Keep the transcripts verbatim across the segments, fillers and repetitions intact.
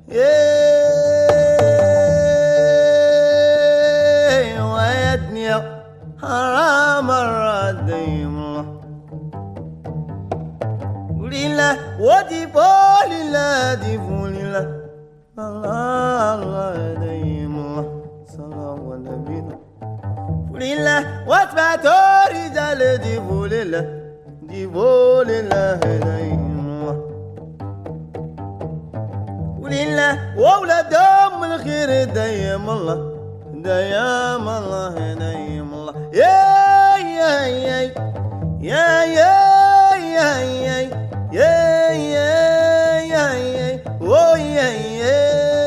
ايه ويدني حرام الرديم لله وديبو لله ديبو لله الله الله يديم الله صلى والنبي لله واتبعتو رجال ديبو لله ديبو لله يديم الله ولله وولد ام الخير ديم الله ديم الله ديم الله يا يا يا يا يا يا يا يا يا يا يا او يا يا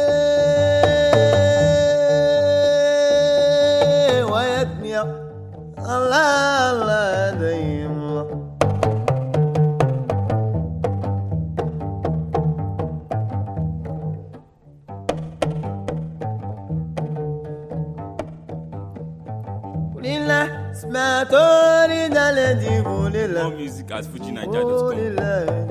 ويدني الله الله ديم الله لله سمعت أريد الذي لله More music at fuji naija dot com. لله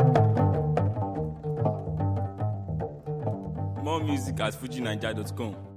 More music at fuji naija dot com.